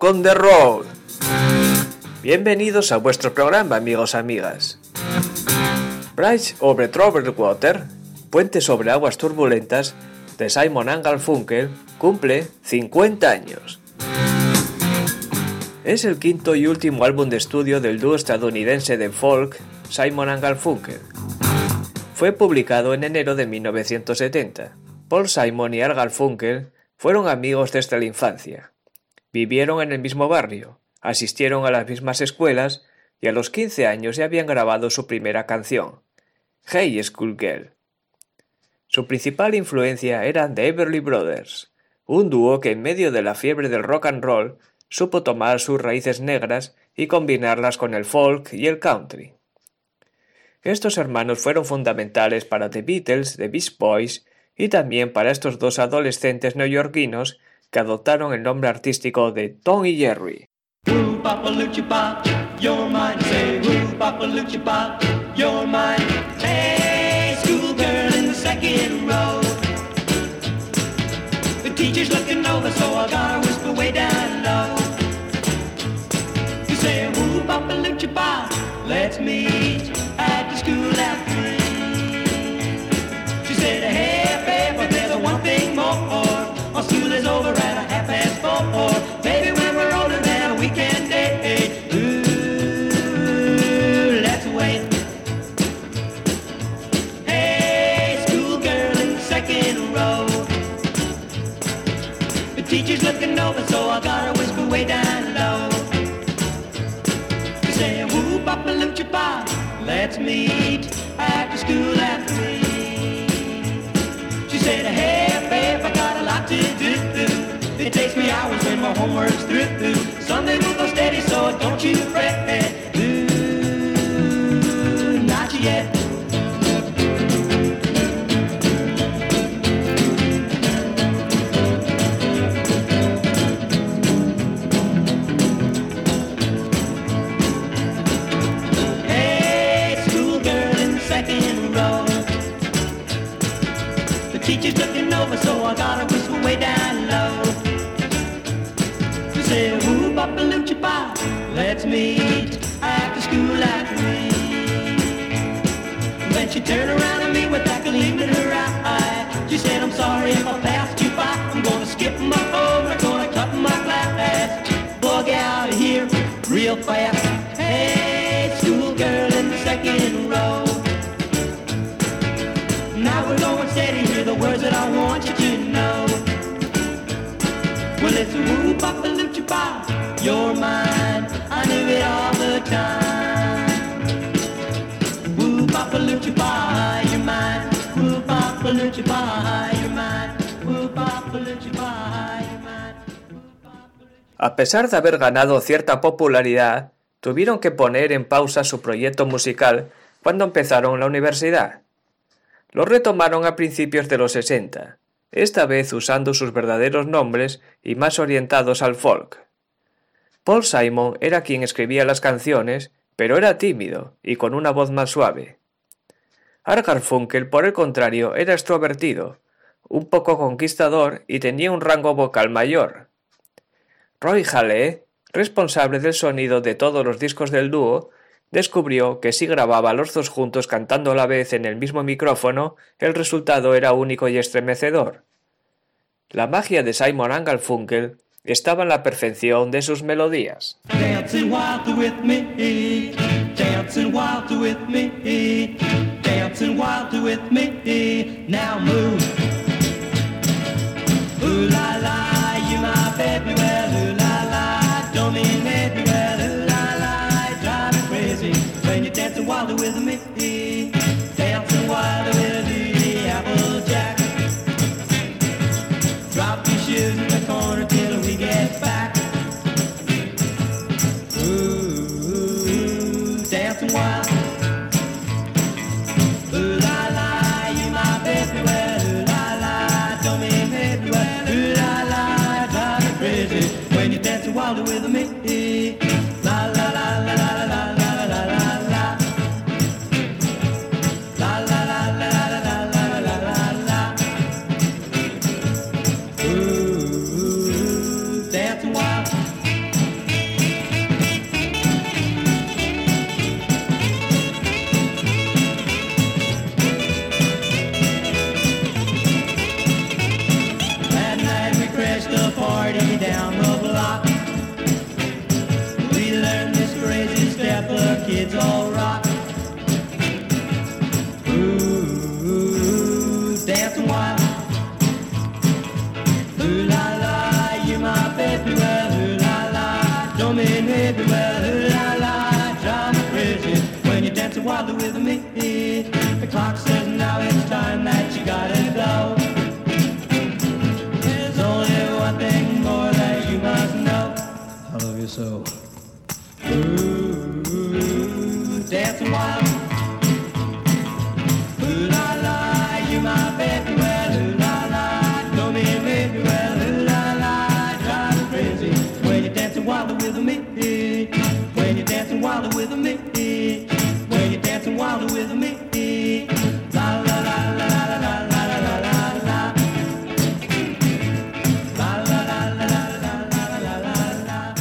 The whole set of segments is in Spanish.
on the road. Bienvenidos a vuestro programa, amigos, amigas. Bridge over Troubled Water, Puente sobre aguas turbulentas, de Simon & Garfunkel, cumple 50 años. Es el quinto y último álbum de estudio del dúo estadounidense de folk Simon & Garfunkel. Fue publicado en enero de 1970. Paul Simon y Art Garfunkel fueron amigos desde la infancia. Vivieron en el mismo barrio, asistieron a las mismas escuelas y a los 15 años ya habían grabado su primera canción, Hey Schoolgirl. Su principal influencia eran The Everly Brothers, un dúo que en medio de la fiebre del rock and roll supo tomar sus raíces negras y combinarlas con el folk y el country. Estos hermanos fueron fundamentales para The Beatles, The Beach Boys y también para estos dos adolescentes neoyorquinos que adoptaron el nombre artístico de Tom y Jerry. Ooh, Papa Lucha Pop, you're mine. Say, ooh, Papa Lucha Pop, you're mine. Hey, schoolgirl in the second row. The teacher's looking over, so I gotta whisper way down low. You say, ooh, Papa Lucha Pop, let's meet at the school after 3. She said, hey, babe, but there's one thing more. Our school is over at 4:30. Maybe when we're older then we can date. Ooh, let's wait. Hey, schoolgirl in the second row. The teacher's looking over, so I gotta whisper way down low. She's saying, woo, Papa Lucha Pop, let's meet after school at 3. She said, hey, babe, I got a lot to do. It takes me hours when my homework's through. Someday we'll go steady, so don't you fret. Ooh, not yet. Hey, schoolgirl in the second row. The teacher's looking over, so I gotta whisper way down low. Say, ooh, Papa Lucha Pop, let's meet after school at 3. Then she turned around at me with that gleam in her eye. She said, I'm sorry if I passed you by. I'm gonna skip my home, I'm gonna cut my class. Bug out of here real fast. Hey, schoolgirl in the second row. Now we're going steady, hear the words that I want you to know. Well, it's woo, Papa Lucha Pop, you're mine. I knew it all the time. Woo, Papa Lucha Pop, you're mine. Woo, Papa Lucha Pop, you're mine. Woo, Papa Lucha Pop, you're mine. A pesar de haber ganado cierta popularidad, tuvieron que poner en pausa su proyecto musical cuando empezaron la universidad. Lo retomaron a principios de los 60. Esta vez usando sus verdaderos nombres y más orientados al folk. Paul Simon era quien escribía las canciones, pero era tímido y con una voz más suave. Art Garfunkel, por el contrario, era extrovertido, un poco conquistador y tenía un rango vocal mayor. Roy Hale, responsable del sonido de todos los discos del dúo, descubrió que si grababa a los dos juntos cantando a la vez en el mismo micrófono, el resultado era único y estremecedor. La magia de Simon & Garfunkel estaba en la perfección de sus melodías. Dancing wild with me, dancing wild with me, dancing wild with me, now move. Ooh la la, you my baby, well, ooh la la, don't mean maybe, well, ooh la la, drive me crazy when you're dancing wild with me, dancing wild with the Applejack. Drop your shoes in the corner till we get back. Ooh, dancing wild. dancing wild. Ooh la la, you're my baby, well, ooh la la, don't mean baby, well, ooh la la, drive me crazy when you're dancing wildly with me. The clock says now it's time that you gotta go. There's only one thing more that you must know. I love you so. Ooh, dancing wild. Ooh la la, you're my baby, well, ooh la la, don't mean baby, well, ooh la la, drive me crazy when you're dancing wildly with me. When you're dancing wildly with me. When you're dancing wildly with me. La la la la la la la la la la la. La la la la la la la la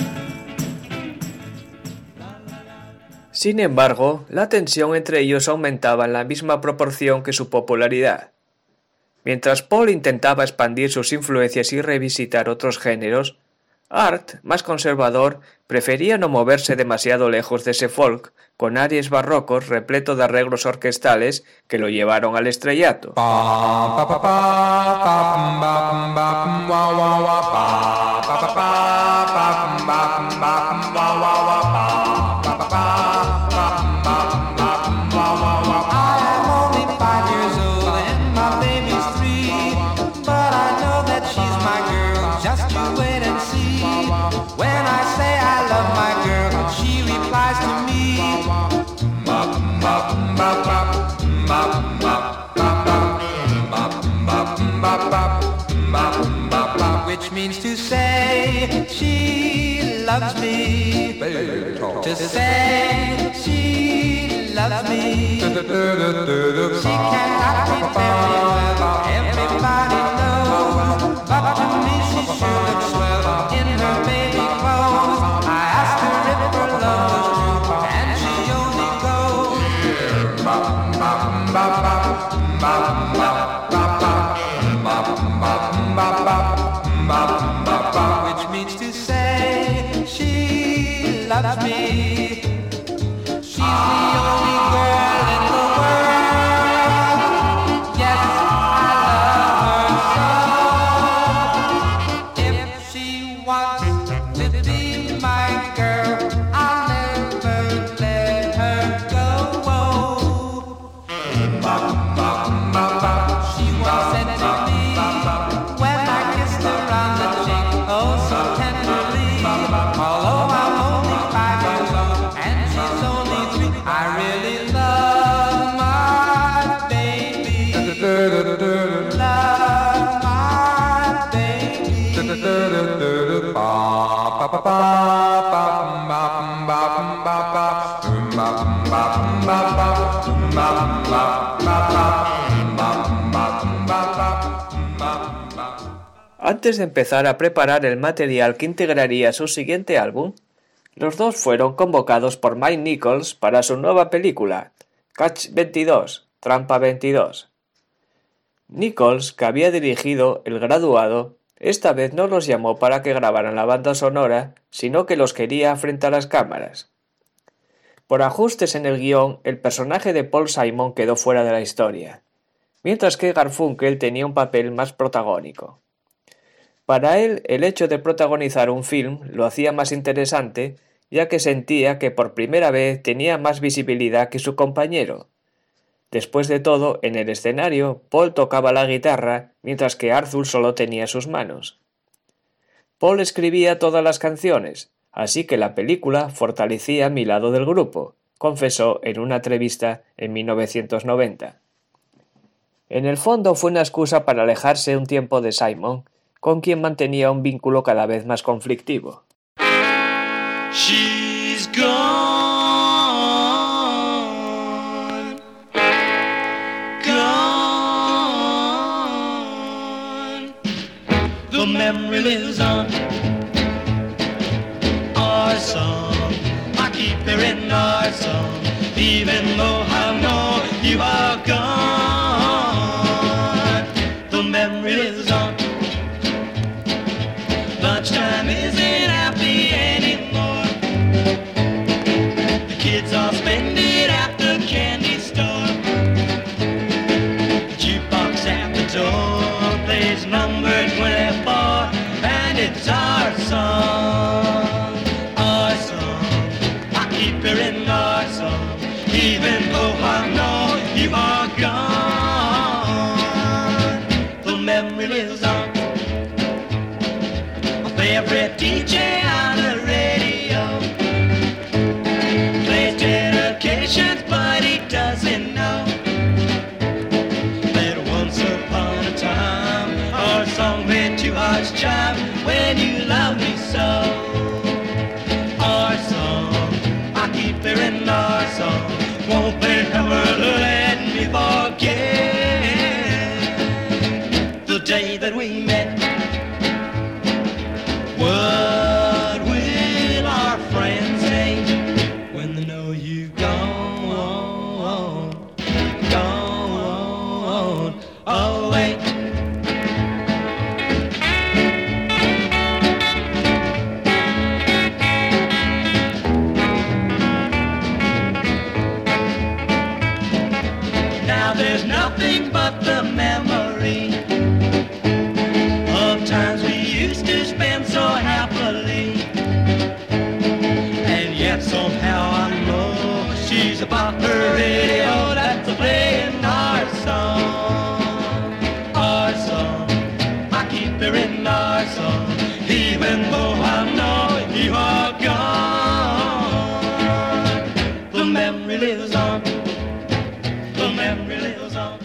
la. Sin embargo, la tensión entre ellos aumentaba en la misma proporción que su popularidad. Mientras Paul intentaba expandir sus influencias y revisitar otros géneros, Art, más conservador, prefería no moverse demasiado lejos de ese folk, con aires barrocos repleto de arreglos orquestales que lo llevaron al estrellato. Which means to say she loves me. To say she loves me. She cannot be very well, everybody knows. But to me she sure looks swell in her baby clothes. I asked her if her love was true, and she only goes. Which means to say she loves me. She's the only girl in the world. Yes, I love her so. If she wants to be my girl, I'll never let her go. She once said to me, when I kissed her on the cheek, oh so tenderly, although I'm only 5 years old and she's only 3, I really love my baby. Love my baby. Antes de empezar a preparar el material que integraría su siguiente álbum, los dos fueron convocados por Mike Nichols para su nueva película, Catch 22, Trampa 22. Nichols, que había dirigido El Graduado, esta vez no los llamó para que grabaran la banda sonora, sino que los quería frente a las cámaras. Por ajustes en el guión, el personaje de Paul Simon quedó fuera de la historia, mientras que Garfunkel tenía un papel más protagónico. Para él, el hecho de protagonizar un film lo hacía más interesante, ya que sentía que por primera vez tenía más visibilidad que su compañero. Después de todo, en el escenario, Paul tocaba la guitarra, mientras que Arthur solo tenía sus manos. Paul escribía todas las canciones, así que la película fortalecía mi lado del grupo, confesó en una entrevista en 1990. En el fondo fue una excusa para alejarse un tiempo de Simon, con quien mantenía un vínculo cada vez más conflictivo. She's gone, gone. The memory lives on. Our song, I keep hearing our song, even though I know you are gone. The memory lives on. Lunchtime isn't happy anymore. The kids all spend it at the candy store. The jukebox at the door. are gone, the memory lives on. My favorite DJ on the radio plays dedications, but he doesn't know that once upon a time our song made two hearts jive when you love me so. Our song, I keep hearing our song, won't they ever let me forget the day that we met? What will our friends say when they know you've gone away? Now there's nothing but the memory of times we used to spend so happily, and yet somehow I know she's about her radio that's playing our song. Our song, I keep hearing our song, even though I know you are gone. The memory lives on. The memory lives on.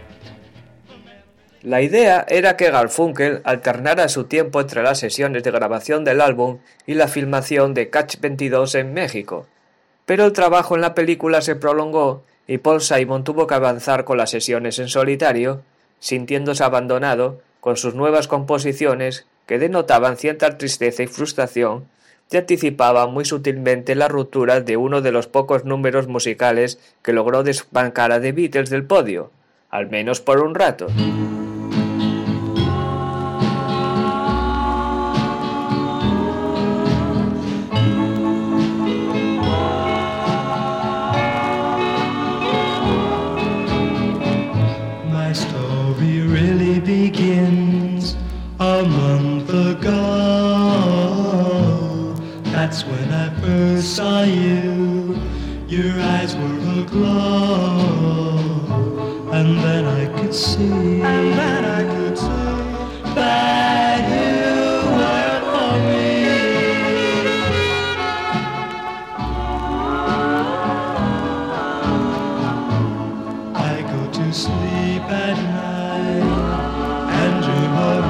La idea era que Garfunkel alternara su tiempo entre las sesiones de grabación del álbum y la filmación de Catch 22 en México, pero el trabajo en la película se prolongó y Paul Simon tuvo que avanzar con las sesiones en solitario, sintiéndose abandonado con sus nuevas composiciones que denotaban cierta tristeza y frustración y anticipaban muy sutilmente la ruptura de uno de los pocos números musicales que logró desbancar a The Beatles del podio, al menos por un rato. My story really begins a month ago. That's when I first saw you. Your eyes were aglow, and then I could see, that you were for me. I go to sleep at night and dream of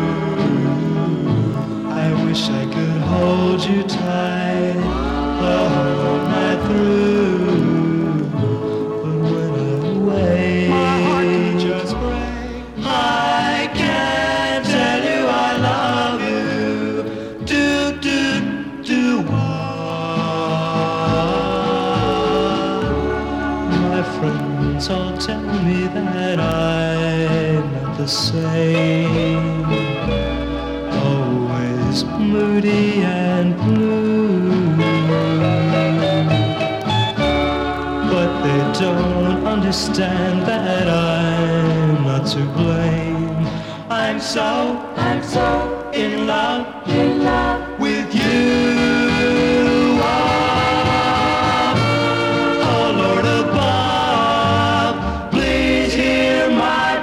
you. I wish I could hold you tight the whole night through, but when I'm away, my heart can just break. I can't tell you I love you. Do what? My friends all tell me that I'm not the same, always moody and blue, but they don't understand that I'm not to blame. I'm so in love with you. Oh Lord above, please hear my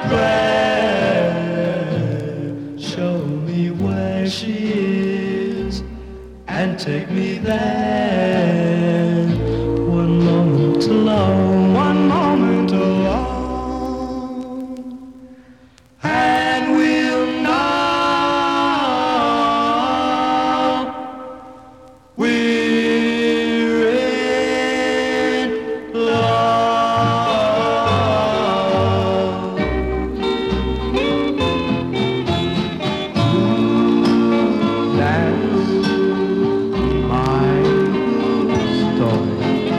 prayer. Show me where she is and take me there. One moment alone, and we'll know we're in love. That's my story.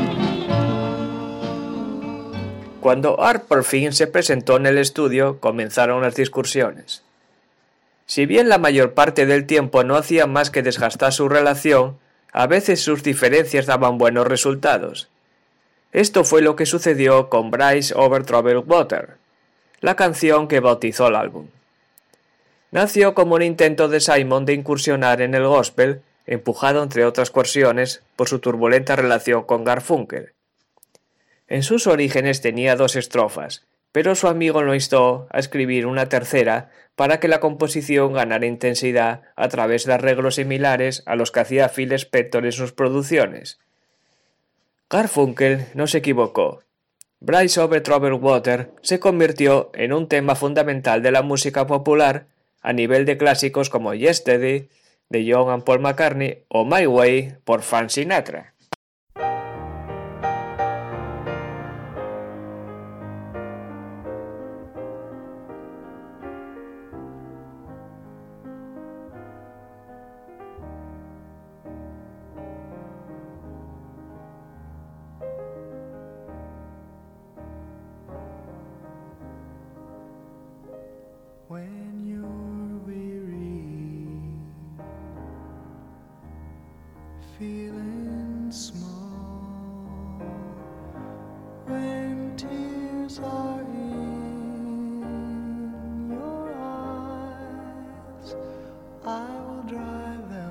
Cuando Art por fin se presentó en el estudio, comenzaron las discusiones. Si bien la mayor parte del tiempo no hacía más que desgastar su relación, a veces sus diferencias daban buenos resultados. Esto fue lo que sucedió con Bridge Over Troubled Water, la canción que bautizó el álbum. Nació como un intento de Simon de incursionar en el gospel, empujado entre otras cuestiones por su turbulenta relación con Garfunkel. En sus orígenes tenía 2 estrofas, pero su amigo lo instó a escribir una tercera para que la composición ganara intensidad a través de arreglos similares a los que hacía Phil Spector en sus producciones. Garfunkel no se equivocó. Bridge Over Troubled Water se convirtió en un tema fundamental de la música popular a nivel de clásicos como Yesterday, de John and Paul McCartney, o My Way, por Frank Sinatra. When you're weary, feeling small, when tears are in your eyes, I will dry them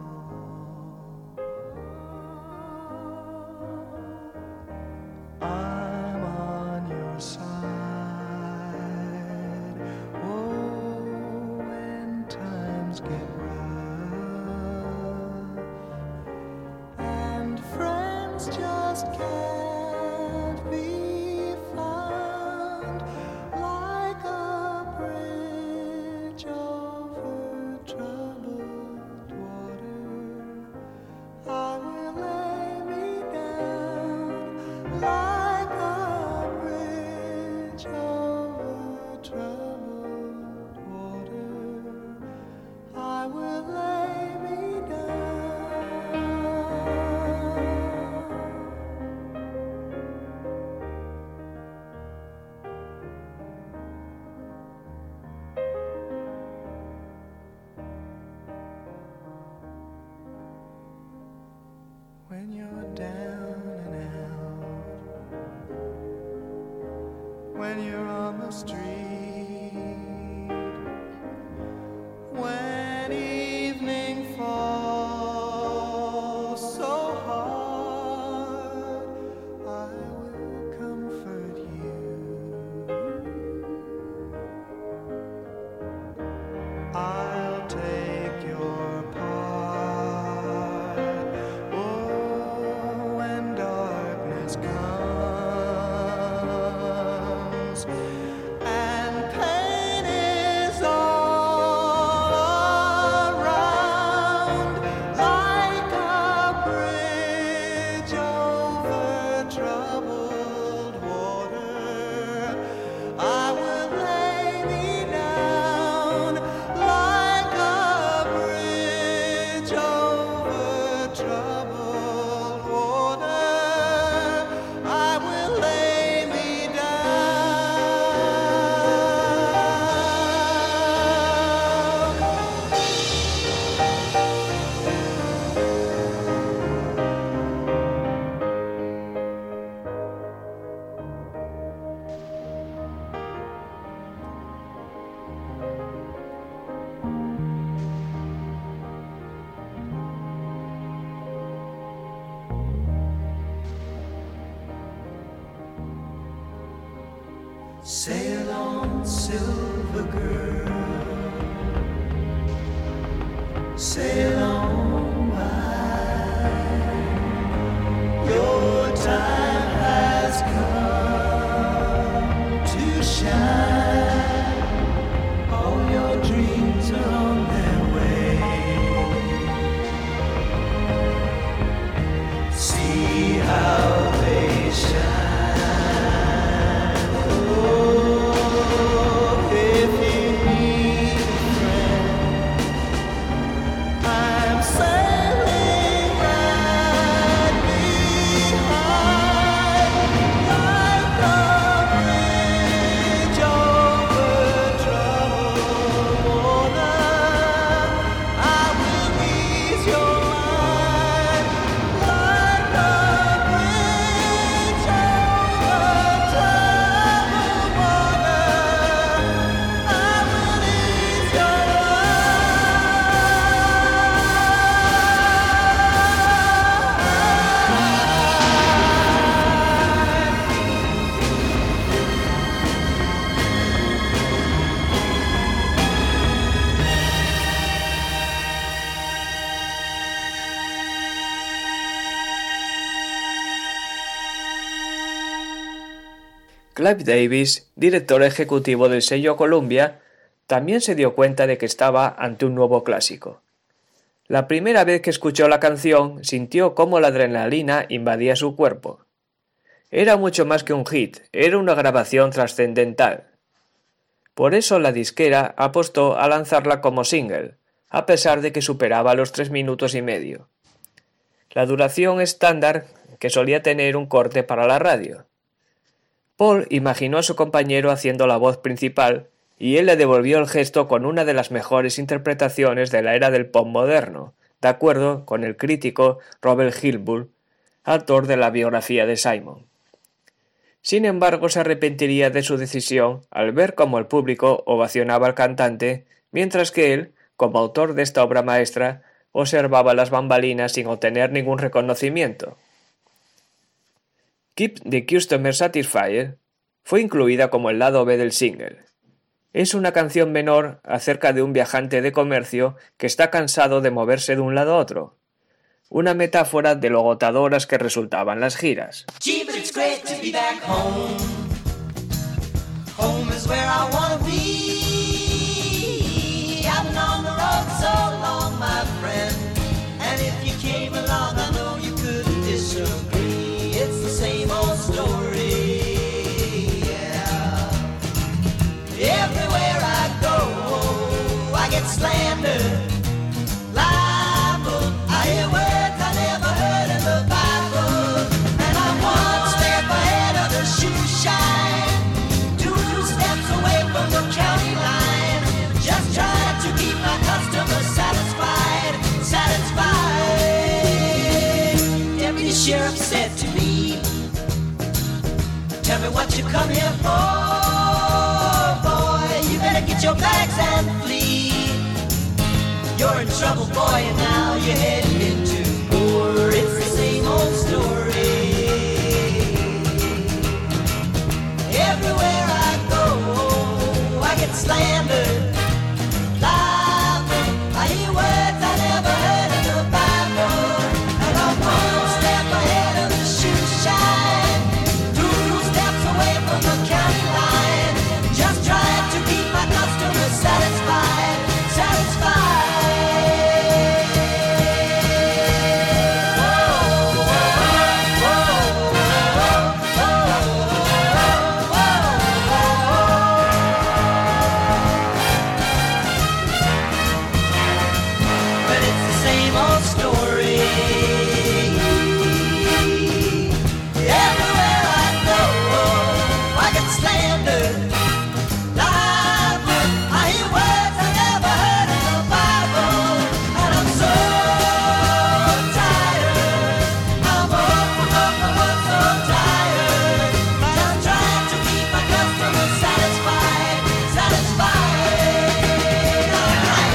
all. I'm on your side. Get rough, and friends just can't be found like a bridge over troubled water. I will lay me down like a bridge over troubled water. I will lay me down. When you're down and out, when you're on the street, when evening falls so hard, I will comfort you. I'll take your part. Oh, when darkness comes and pain is all around, like a bridge over troubled water, I will lay me down like a bridge over troubled water. I will lay me Sail on, silver girl, sail on by. Your time has come to shine. All your dreams are on their way. See how they shine. I Clive Davis, director ejecutivo del sello Columbia, también se dio cuenta de que estaba ante un nuevo clásico. La primera vez que escuchó la canción, sintió cómo la adrenalina invadía su cuerpo. Era mucho más que un hit, era una grabación trascendental. Por eso la disquera apostó a lanzarla como single, a pesar de que superaba los 3 minutos y medio. La duración estándar que solía tener un corte para la radio. Paul imaginó a su compañero haciendo la voz principal y él le devolvió el gesto con una de las mejores interpretaciones de la era del pop moderno, de acuerdo con el crítico Robert Hilburn, autor de la biografía de Simon. Sin embargo, se arrepentiría de su decisión al ver cómo el público ovacionaba al cantante, mientras que él, como autor de esta obra maestra, observaba las bambalinas sin obtener ningún reconocimiento. Keep the Customer Satisfied fue incluida como el lado B del single. Es una canción menor acerca de un viajante de comercio que está cansado de moverse de un lado a otro. Una metáfora de lo agotadoras que resultaban las giras. Gee, but it's great to be back home. Home is where I wanna be. I've been on the road so long, my friend. And if you came along, I know you couldn't disagree. It's the same old story. Yeah. Everywhere I go, I get slandered. Libel, I hear words I never heard in the Bible. And I'm one step ahead of the shoe shine, 2 steps away from the county line. Just trying to keep my customers satisfied, satisfied. Deputy Sheriff said to me, tell me what you come here for, boy. You better get your bags and flee. You're in trouble, boy, and now you're heading into war. It's the same old story. Everywhere I go, I get slandered. Libel, I hear words I never heard in the Bible. And I'm one step ahead of the shoe shine, 2 steps away from the county line. Just trying to keep my customers satisfied, satisfied. But it's the same old story. Everywhere I go, I get slandered. Libel, I hear words I never heard in the Bible. And I'm so tired. I'm so tired. Just trying to keep my customers satisfied, satisfied. Alright.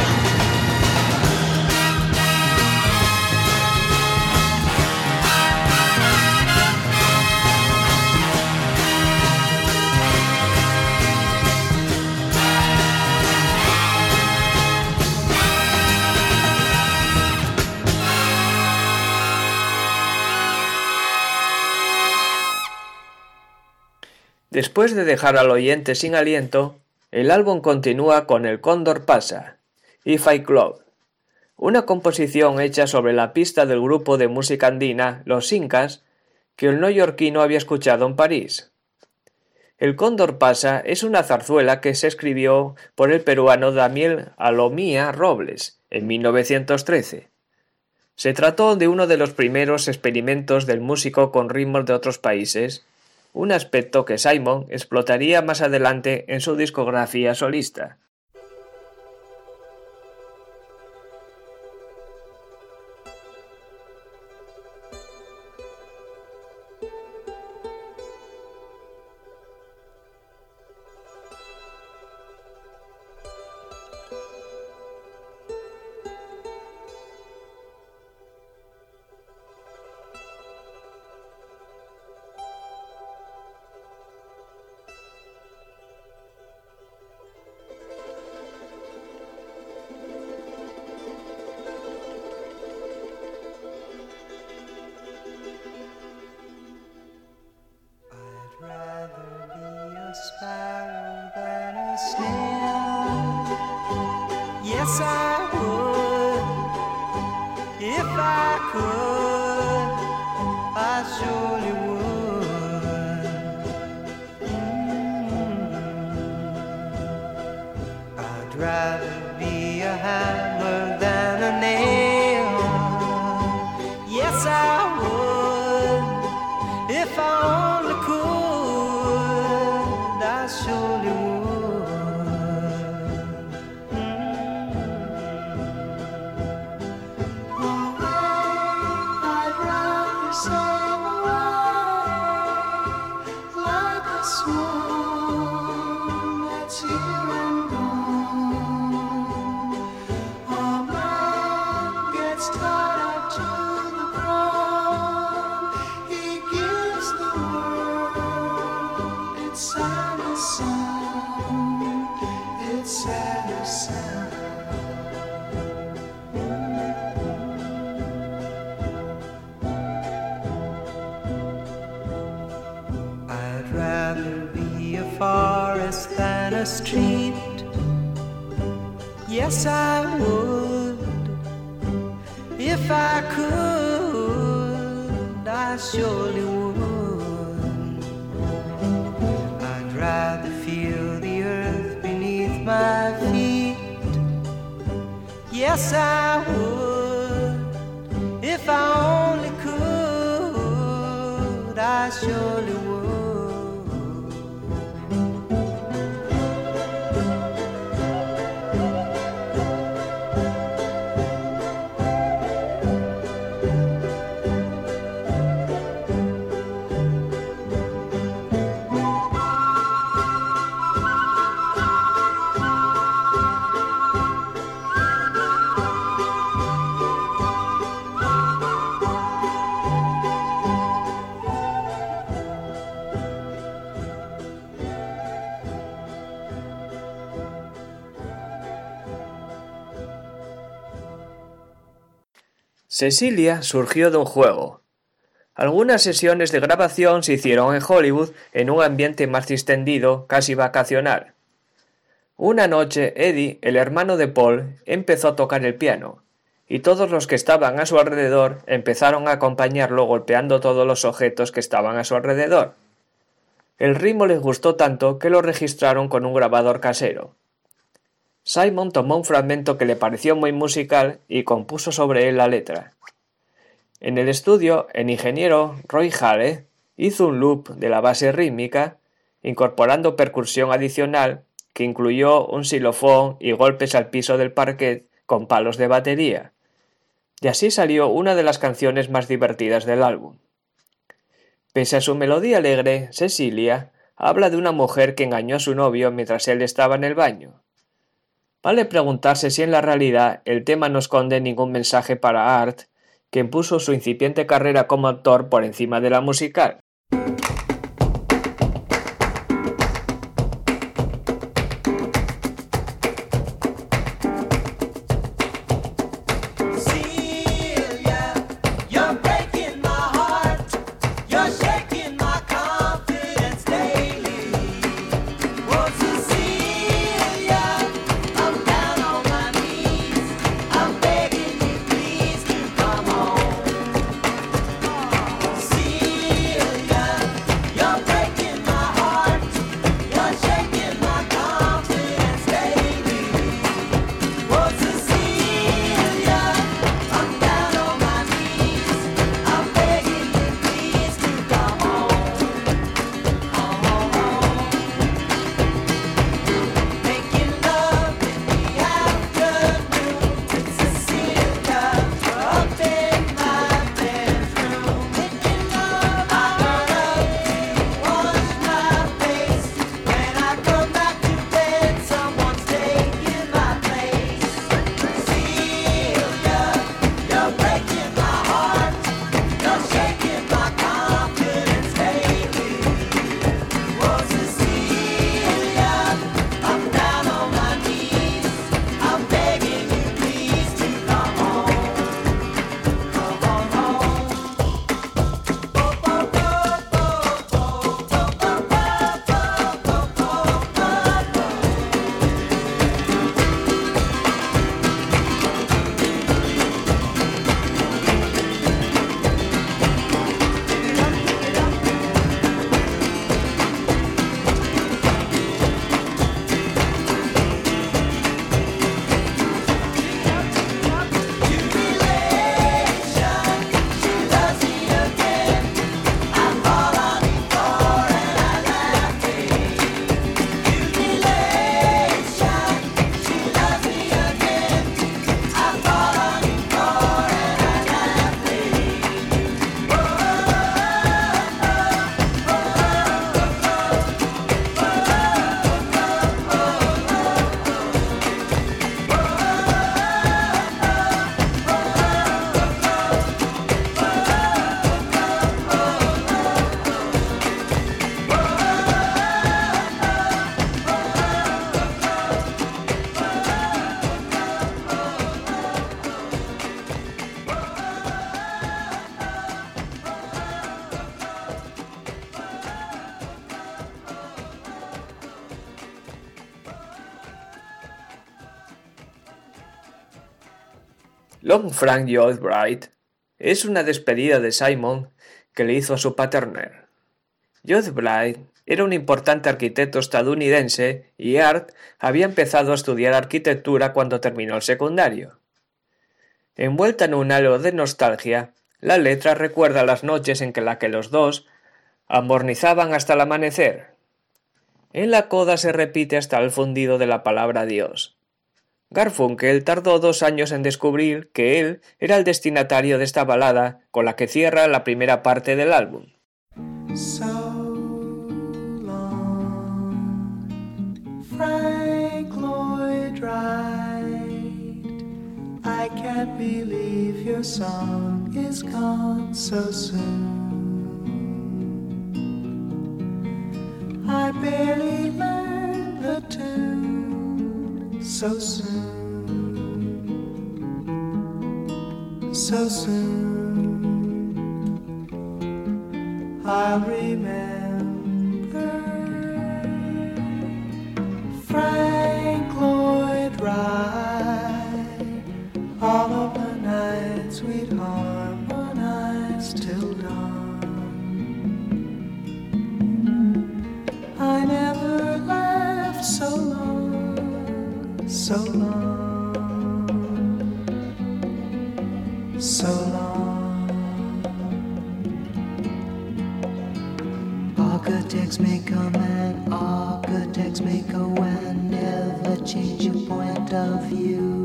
Después de dejar al oyente sin aliento, el álbum continúa con El Cóndor pasa, If I Club, una composición hecha sobre la pista del grupo de música andina Los Incas que el neoyorquino había escuchado en París. El Cóndor pasa es una zarzuela que se escribió por el peruano Damián Alomía Robles en 1913. Se trató de uno de los primeros experimentos del músico con ritmos de otros países, un aspecto que Simon explotaría más adelante en su discografía solista. than a snail. Yes, I would. If I could, I surely would. I'd rather be a hammer than a nail. Yes, I would. If I only could, I surely would. I'd rather sail away like a swan that's here and gone. A man gets tied up to the ground. He gives the world its saddest sound, its saddest sound. I'd rather be a forest than a street. Yes, I would. If I could, I surely would. I'd rather feel the earth beneath my feet. Yes, I would. If I only could, I surely would. Cecilia surgió de un juego. Algunas sesiones de grabación se hicieron en Hollywood en un ambiente más distendido, casi vacacional. Una noche, Eddie, el hermano de Paul, empezó a tocar el piano, y todos los que estaban a su alrededor empezaron a acompañarlo golpeando todos los objetos que estaban a su alrededor. El ritmo les gustó tanto que lo registraron con un grabador casero. Simon tomó un fragmento que le pareció muy musical y compuso sobre él la letra. En el estudio, el ingeniero Roy Hale hizo un loop de la base rítmica, incorporando percusión adicional que incluyó un xilofón y golpes al piso del parquet con palos de batería. Y así salió una de las canciones más divertidas del álbum. Pese a su melodía alegre, Cecilia habla de una mujer que engañó a su novio mientras él estaba en el baño. Vale preguntarse si en la realidad el tema no esconde ningún mensaje para Art, quien puso su incipiente carrera como actor por encima de la musical. Long Frank Lloyd Wright es una despedida de Simon que le hizo a su partner. Lloyd Wright era un importante arquitecto estadounidense y Art había empezado a estudiar arquitectura cuando terminó el secundario. Envuelta en un halo de nostalgia, la letra recuerda las noches en que los dos amornizaban hasta el amanecer. En la coda se repite hasta el fundido de la palabra Dios. Garfunkel tardó 2 años en descubrir que él era el destinatario de esta balada con la que cierra la primera parte del álbum. So long, Frank Lloyd Wright. I can't believe your song is gone so soon. I barely learned the tune so soon. So soon. I'll remember Frank Lloyd Wright. All of the nights we'd harmonize till dawn. I never laughed so long, so long, so long. Architects may come and architects may go and never change your point of view.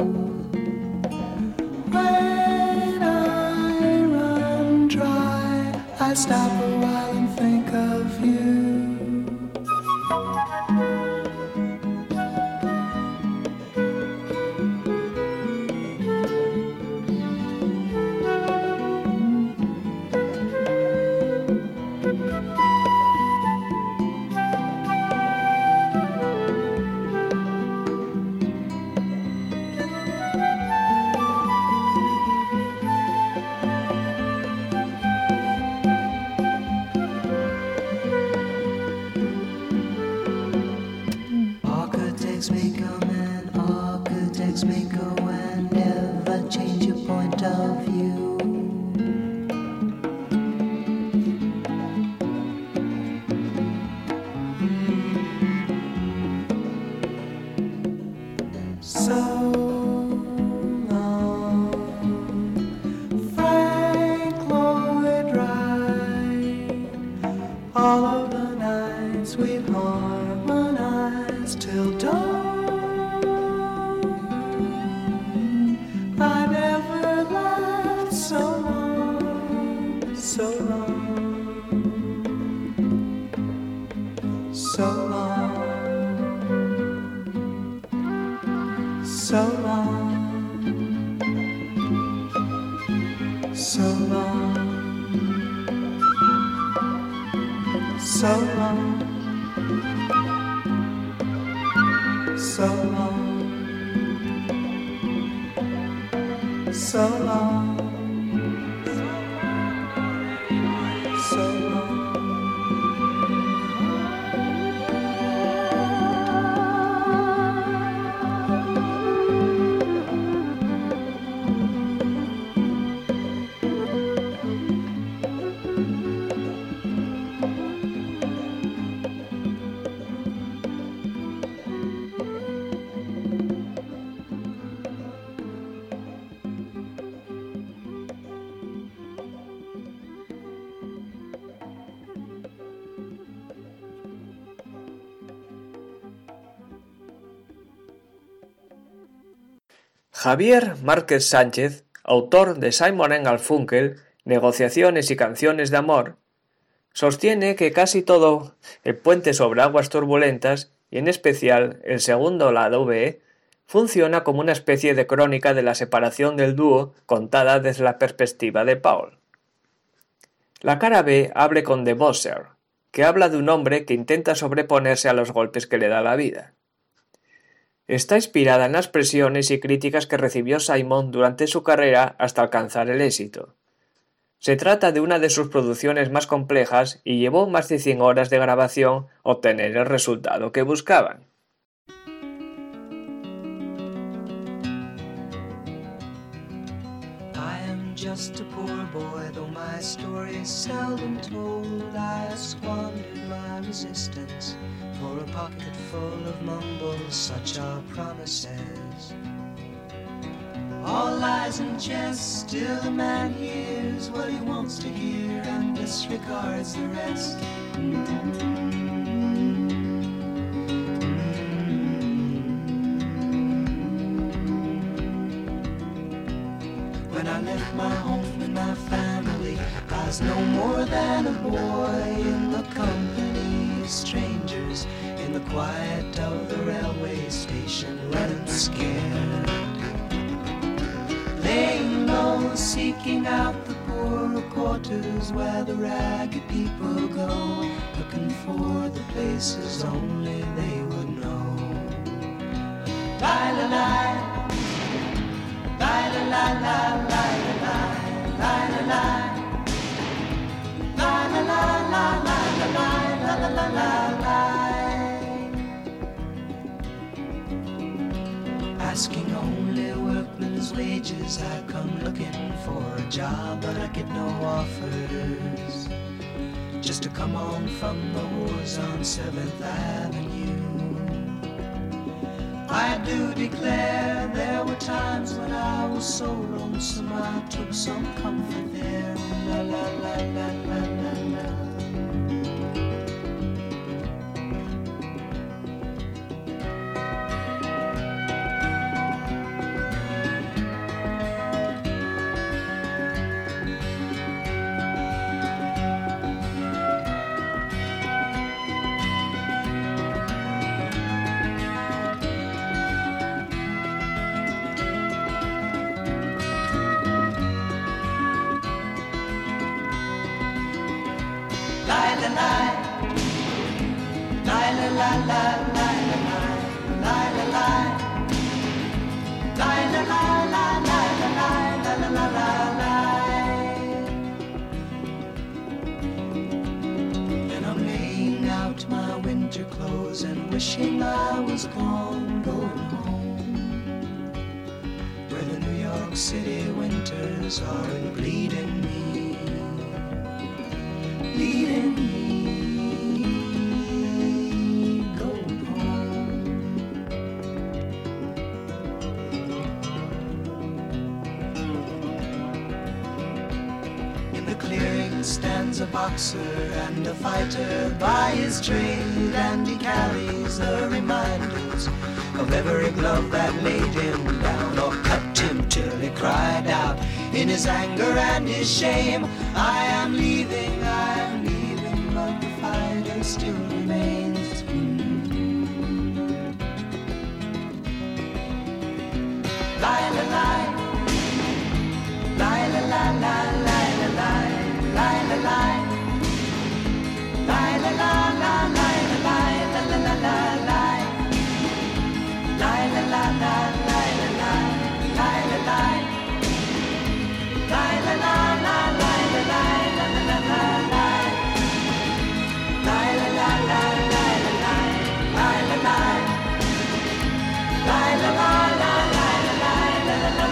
When I run dry, I stop a while and think of you. Architects may come and architects may go and never change your point of view. So long, Frank Lloyd Wright. All of the nights we'd harmonize till dawn. I never laughed so long, so long, so long, so long, so long, so long, so long, so long, so long. Javier Márquez Sánchez, autor de Simon & Garfunkel, Negociaciones y canciones de amor, sostiene que casi todo el puente sobre aguas turbulentas, y en especial el segundo lado B, funciona como una especie de crónica de la separación del dúo contada desde la perspectiva de Paul. La cara B abre con The Bosser, que habla de un hombre que intenta sobreponerse a los golpes que le da la vida. Está inspirada en las presiones y críticas que recibió Simon durante su carrera hasta alcanzar el éxito. Se trata de una de sus producciones más complejas y llevó más de 100 horas de grabación obtener el resultado que buscaban. just a poor boy, though my story is seldom told. I squandered my resistance for a pocket full of mumbles, such are promises. All lies and jest, still a man hears what he wants to hear and disregards the rest. When I left my home and my family, I was no more than a boy in the company of strangers, in the quiet of the railway station, running scared, laying low, seeking out the poorer quarters where the ragged people go, looking for the places only they would know. Lie-la-lie, lie-la-lie, lie-la-lie, lie-la-lie, asking only workmen's wages, I come looking for a job, but I get no offers. Just to come on from the wars on 7th Avenue. I do declare there were times when I was so lonesome I took some comfort there. La la la la la la la. Then I'm laying out my winter clothes and wishing I was gone, going home, where the New York City winters are bleeding me, bleeding me. Stands a boxer and a fighter by his trade, and he carries the reminders of every glove that laid him down or cut him till he cried out in his anger and his shame, I am leaving, but the fighter still remains. Lie, la, lie, lie, la, la, la, lie, la, lie. Lie, la, lie, lie, la, la, la, lie, la, lie, la, la, la, la, lie, lie, la, la, la, lie, la, lie, lie, la, lie, lie, la, la, la, lie, la, lie, la, la, la, la, lie, lie, la, la, la, lie, la, lie, lie, la, lie, lie, la, la, la, lie, la, lie, la, la, la.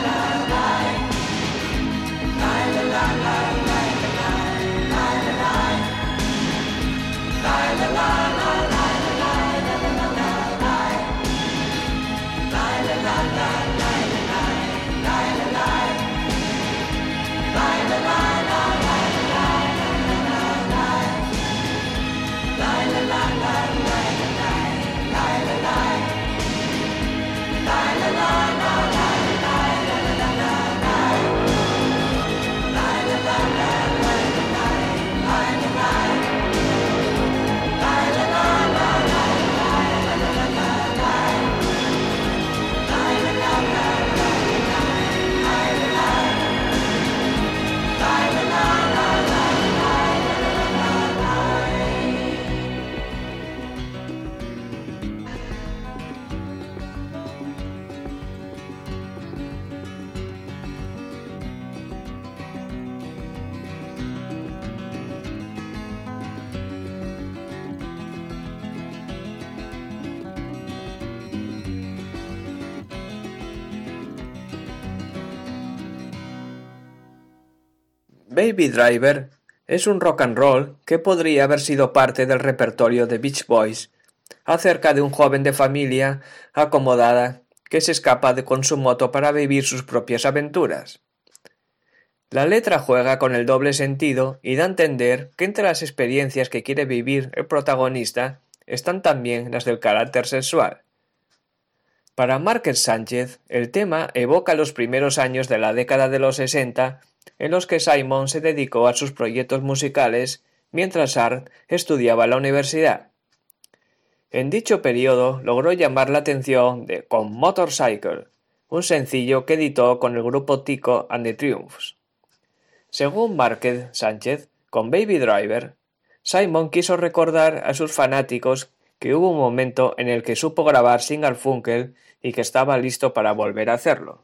Baby Driver es un rock and roll que podría haber sido parte del repertorio de Beach Boys, acerca de un joven de familia acomodada que se escapa con su moto para vivir sus propias aventuras. La letra juega con el doble sentido y da a entender que entre las experiencias que quiere vivir el protagonista están también las del carácter sexual. Para Márquez Sánchez, el tema evoca los primeros años de la década de los 60 en los que Simon se dedicó a sus proyectos musicales mientras Art estudiaba en la universidad. En dicho periodo logró llamar la atención con Motorcycle, un sencillo que editó con el grupo Tico and the Triumphs. Según Márquez Sánchez, con Baby Driver, Simon quiso recordar a sus fanáticos que hubo un momento en el que supo grabar sin Garfunkel y que estaba listo para volver a hacerlo.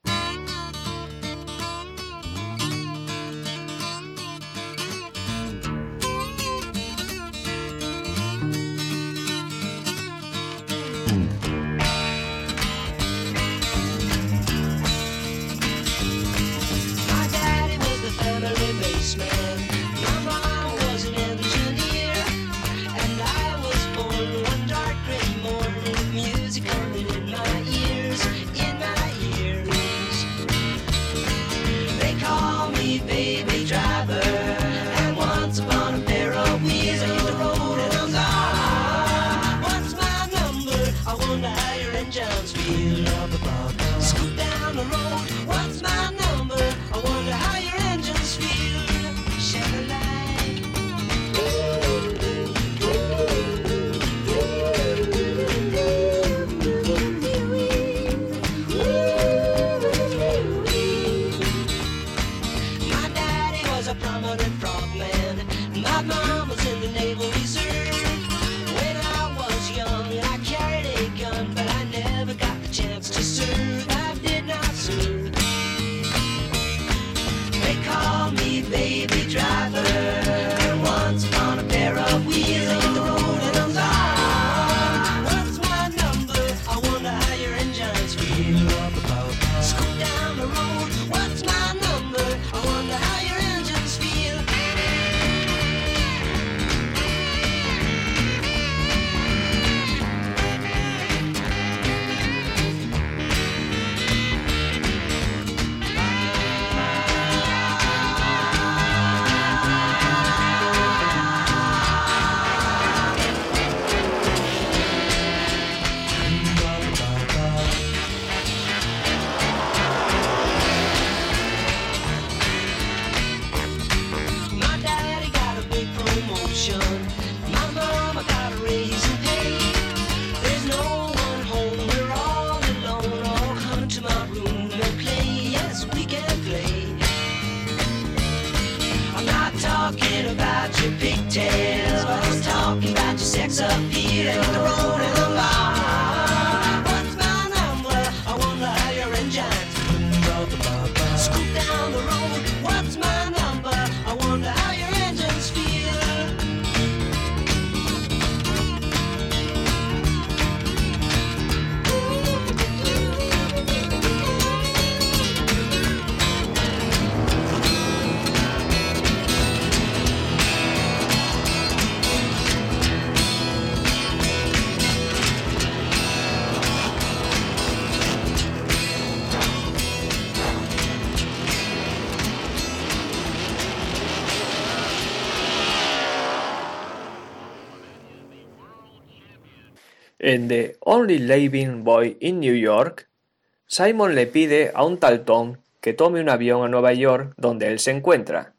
En The Only Living Boy in New York, Simon le pide a un tal Tom que tome un avión a Nueva York donde él se encuentra.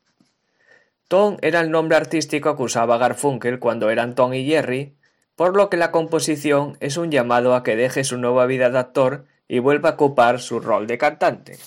Tom era el nombre artístico que usaba Garfunkel cuando eran Tom y Jerry, por lo que la composición es un llamado a que deje su nueva vida de actor y vuelva a ocupar su rol de cantante.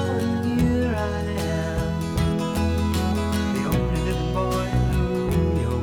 Here I am, the only living boy in New York.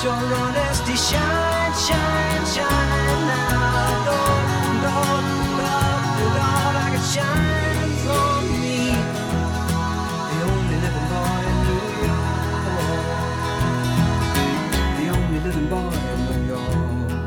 your honesty shine, shine, shine now. Lord, like it shines on me. The only living boy in New York. The only living boy in New York.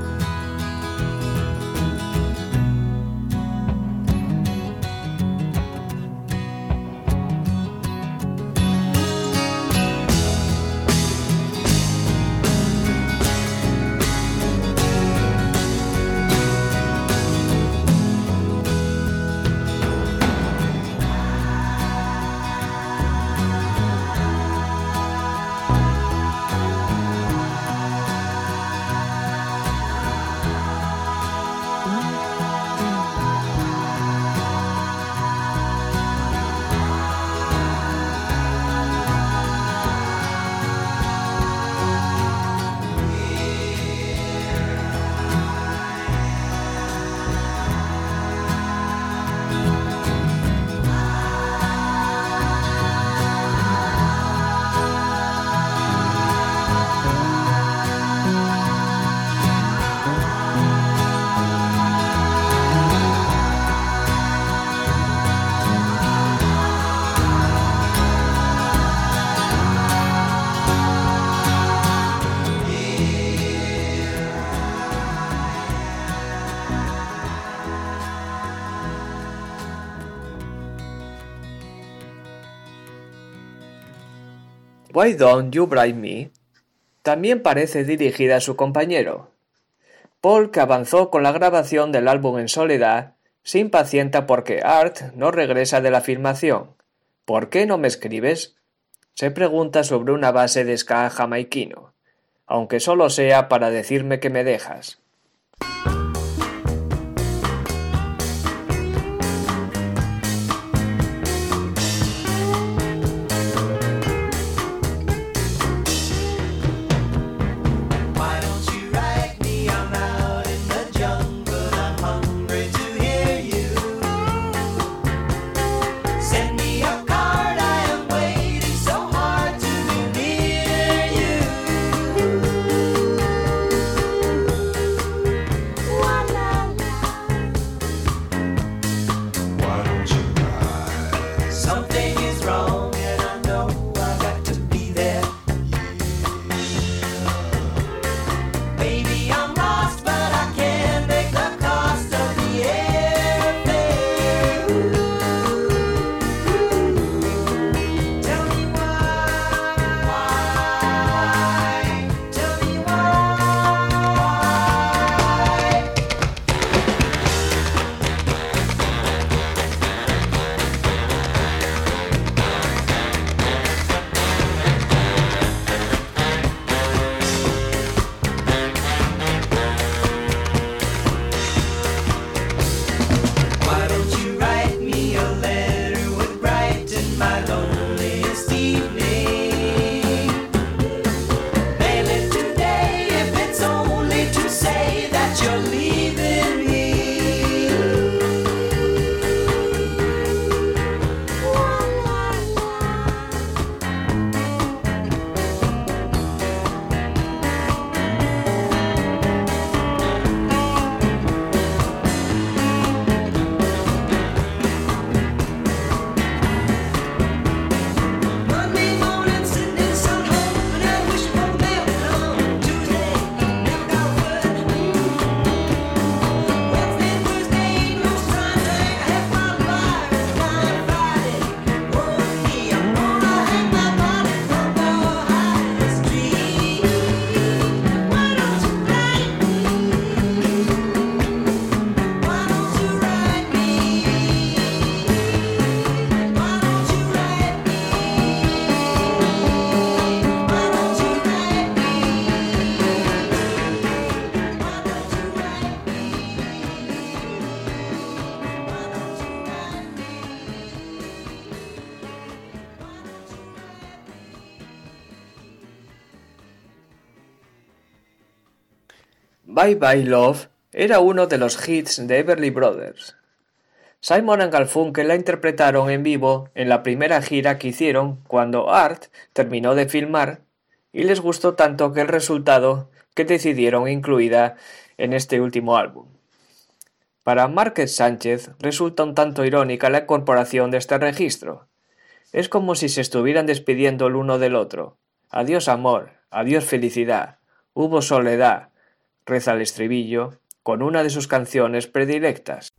Why Don't You Bribe Me también parece dirigida a su compañero. Paul, que avanzó con la grabación del álbum en soledad, se impacienta porque Art no regresa de la filmación. ¿Por qué no me escribes?, se pregunta sobre una base de ska jamaiquino, aunque solo sea para decirme que me dejas. Bye Bye Love era uno de los hits de Everly Brothers. Simon and Garfunkel la interpretaron en vivo en la primera gira que hicieron cuando Art terminó de filmar y les gustó tanto que el resultado que decidieron incluida en este último álbum. Para Márquez Sánchez resulta un tanto irónica la incorporación de este registro. Es como si se estuvieran despidiendo el uno del otro. Adiós amor, adiós felicidad, hubo soledad, reza el estribillo, con una de sus canciones predilectas.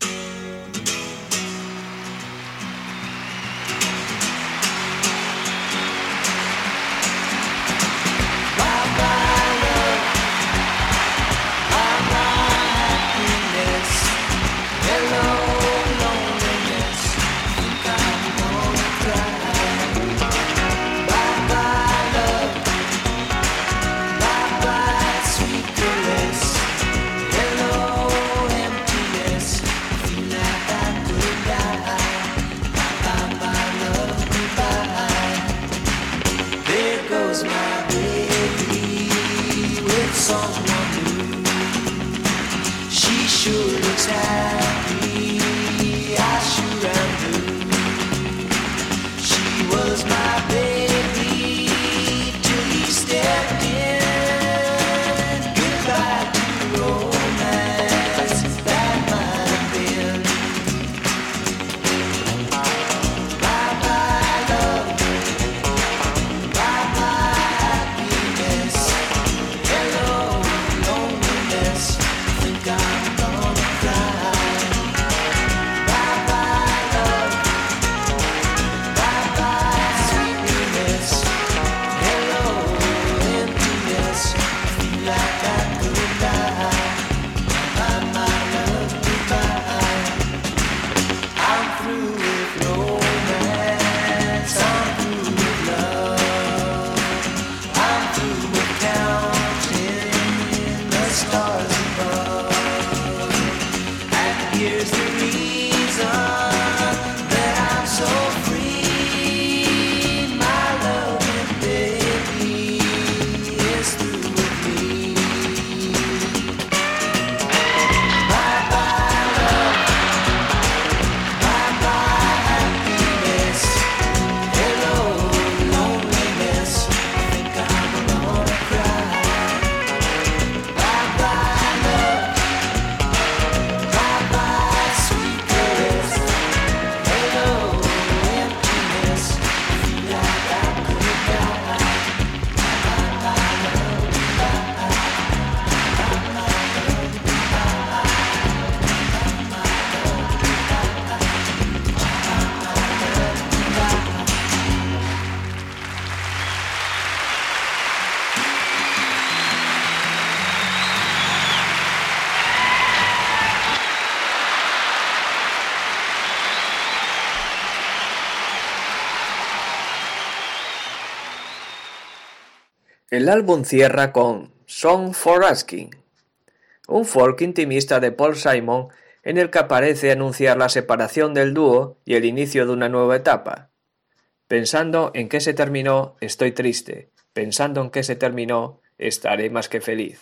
El álbum cierra con Song for Asking, un folk intimista de Paul Simon en el que aparece anunciar la separación del dúo y el inicio de una nueva etapa. Pensando en qué se terminó, estoy triste. Pensando en qué se terminó, estaré más que feliz.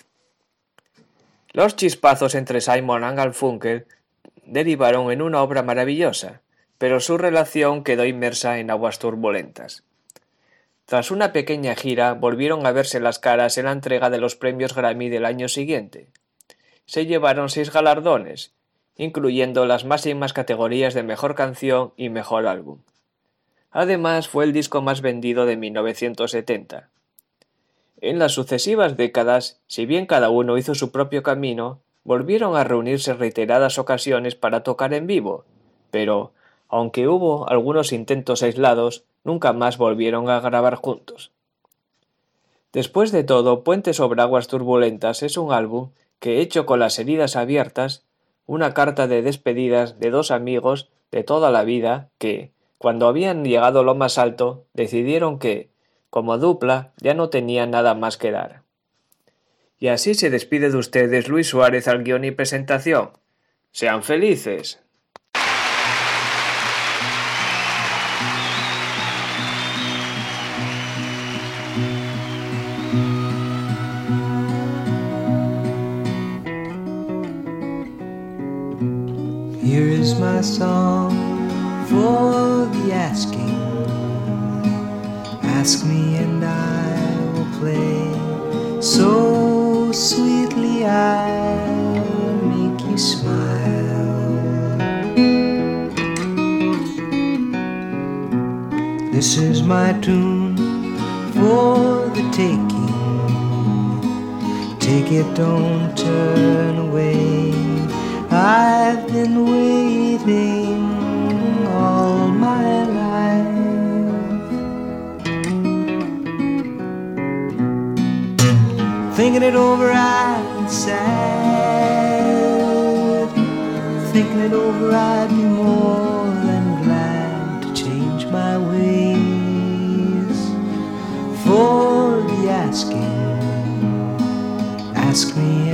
Los chispazos entre Simon y Garfunkel derivaron en una obra maravillosa, pero su relación quedó inmersa en aguas turbulentas. Tras una pequeña gira, volvieron a verse las caras en la entrega de los premios Grammy del año siguiente. Se llevaron 6 galardones, incluyendo las máximas categorías de Mejor Canción y Mejor Álbum. Además, fue el disco más vendido de 1970. En las sucesivas décadas, si bien cada uno hizo su propio camino, volvieron a reunirse en reiteradas ocasiones para tocar en vivo, pero, aunque hubo algunos intentos aislados, nunca más volvieron a grabar juntos. Después de todo, Puente sobre aguas turbulentas es un álbum que, hecho con las heridas abiertas, una carta de despedidas de 2 amigos de toda la vida que, cuando habían llegado a lo más alto, decidieron que, como dupla, ya no tenían nada más que dar. Y así se despide de ustedes Luis Suárez al guión y presentación. ¡Sean felices! Here is my song for the asking. Ask me and I will play so sweetly I'll make you smile. This is my tune for the taking. Take it, don't turn away. I've been waiting all my life, thinking it over I'd sad, thinking it over I'd be more than glad to change my ways. For the asking, ask me